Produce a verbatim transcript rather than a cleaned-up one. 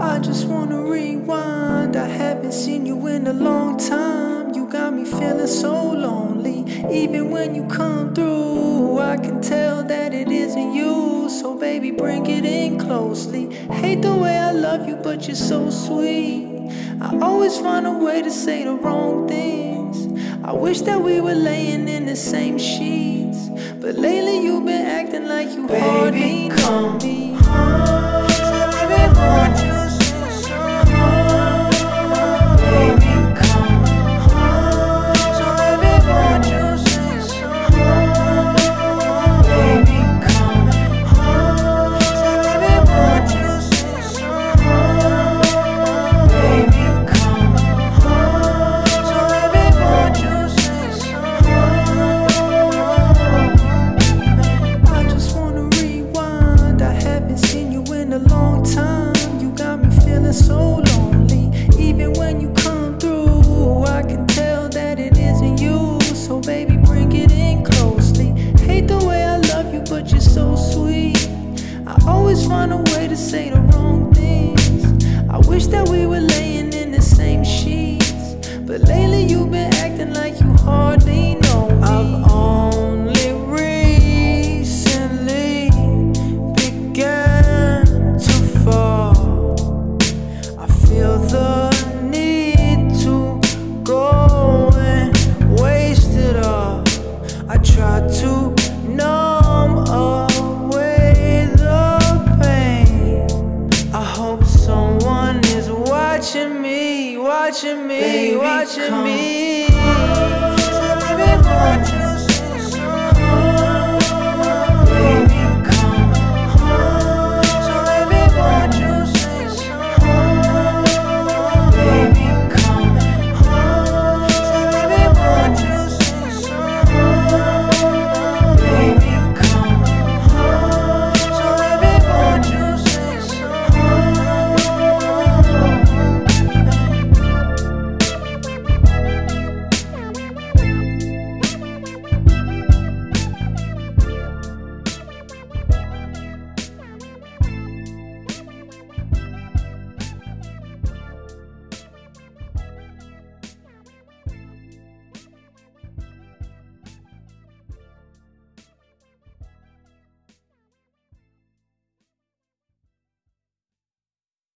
I just wanna rewind. I haven't seen you in a long time. You got me feeling so lonely. Even when you come through, I can tell that it isn't you. So baby, bring it in closely. Hate the way I love you, but you're so sweet. I always find a way to say the wrong things. I wish that we were laying in the same sheets, but lately you've been acting like you hardly know me. A long time, you got me feeling so lonely. Even when you come through, I can tell that it isn't you. So baby, bring it in closely. Hate the way I love you, but you're so sweet. I always find a way to say the wrong things. I wish that we were laying in the same sheets, but lately you've been acting like you hardly know me. I've only recently began feel the need to go and waste it all. I try to numb away the pain. I hope someone is watching me, watching me, Baby, watching come. me.